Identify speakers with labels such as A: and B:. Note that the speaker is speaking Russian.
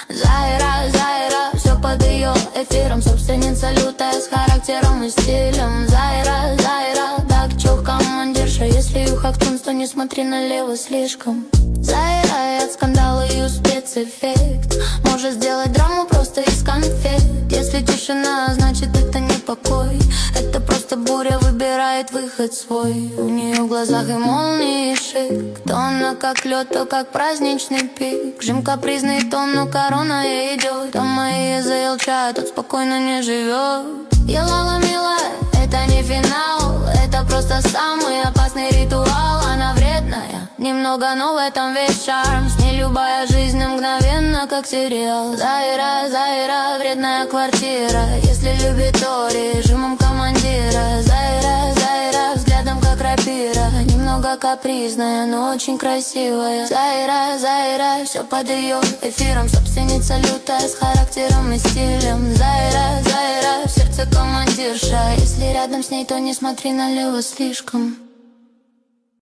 A: Зайра, Зайра, все под ее эфиром. Собственница лютая с характером и стилем. Зайра, Зайра, так чё командирша? Если юхактунс, то не смотри налево слишком. Зайра, я скандалы и спецэффект. Может сделать драму просто из конфет. Если тишина, значит это не покой. Это просто буря выбирает выход свой. У нее в глазах и молнии, и шик. То она как лед, то как праздничный пик. Жим капризный тон, но корона ей идет. А мои заелча, тут спокойно не живет. Елала, милая, это не финал. Это просто самый опасный ритуал. Она вредная, немного, но в этом весь шарм. С ней любая жизнь мгновенно, как сериал. Зайра, Зайра, вредная квартира. Если любит, то режимом командира. Зайра, Зайра, взглядом как рапира. Немного капризная, но очень красивая. Зайра, Зайра, все под ее эфиром. Собственница лютая с характером и стилем. Зайра, Зайра, в сердце командирша. Если рядом с ней, то не смотри налево слишком.